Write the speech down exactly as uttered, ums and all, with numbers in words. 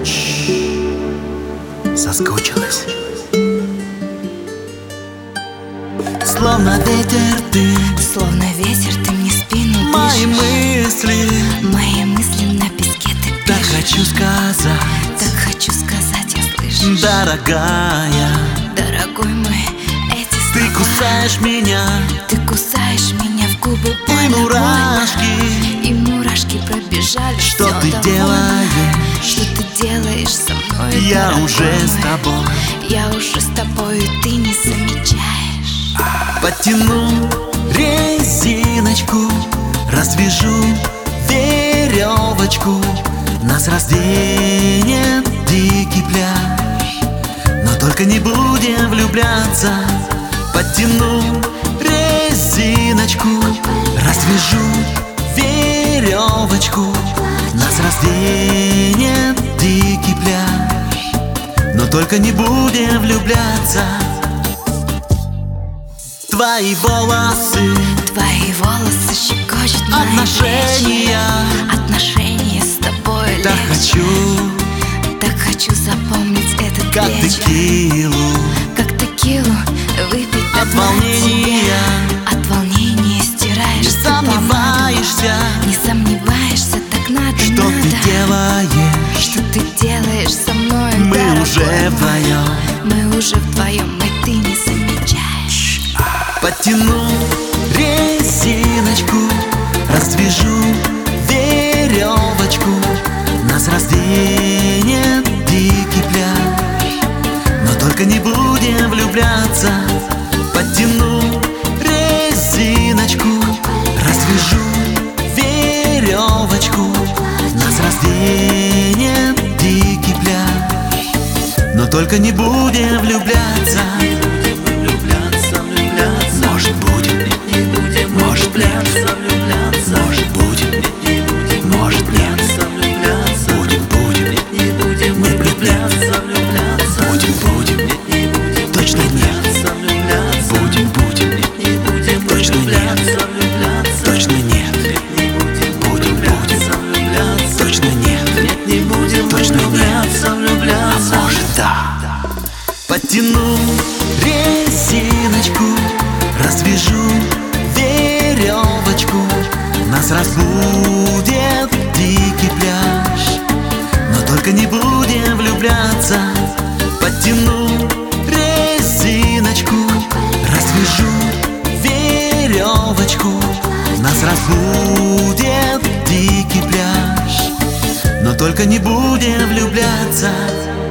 Соскучилась. Словно ветер ты, словно ветер ты мне в спину дышишь. мои мысли, мои мысли на песке ты пишешь. так хочу сказать, так хочу сказать, я слышу. Дорогая, дорогой мой, эти слова. ты кусаешь меня, ты кусаешь меня в губы, и больно, мурашки, больно. И мурашки пробежали. Что всё ты довольно. делаешь? Что ты делаешь со мной, Я дорогой уже мой. с тобой. Я уже с тобой, и ты не замечаешь. Подтяну резиночку, развяжу веревочку, нас разденет дикий пляж. Но только не будем влюбляться. Подтяну резиночку, развяжу веревочку, нас разденет дикий пляж. Но только не будем влюбляться. Твои волосы, твои волосы щекочут мои отношения, плечи. Отношения с тобой так легче. хочу, так хочу запомнить этот как вечер. текилу, как текилу выпить до от дна волнения. тебя. От волнения стираешь Не ты помаду. сомневаешься, Не сомневаешься, так надо, что надо. ты делаешь. Что ты делаешь со мной, Мы дорогой уже мой. вдвоем. Мы уже вдвоем, и ты не замечаешь. Подтяну резиночку, развяжу веревочку, нас разденет дикий пляж. Но только не будем влюбляться. Подтяну резиночку, развяжу веревочку, нас разденет дикий пляж. Но только не будем влюбляться. Может будем, может влюбляться, может будем, может влюбляться, будем, будем, мы влюбляться, будем, будем, точно нет, будем, будем, точно нет, точно нет, будем, будем, точно нет, точно нет, а может да. Подтяну резиночку, развяжу веревочку, нас разбудит дикий пляж. Но только не будем влюбляться. Подтяну резиночку, развяжу веревочку, нас разбудит дикий пляж. Но только не будем влюбляться.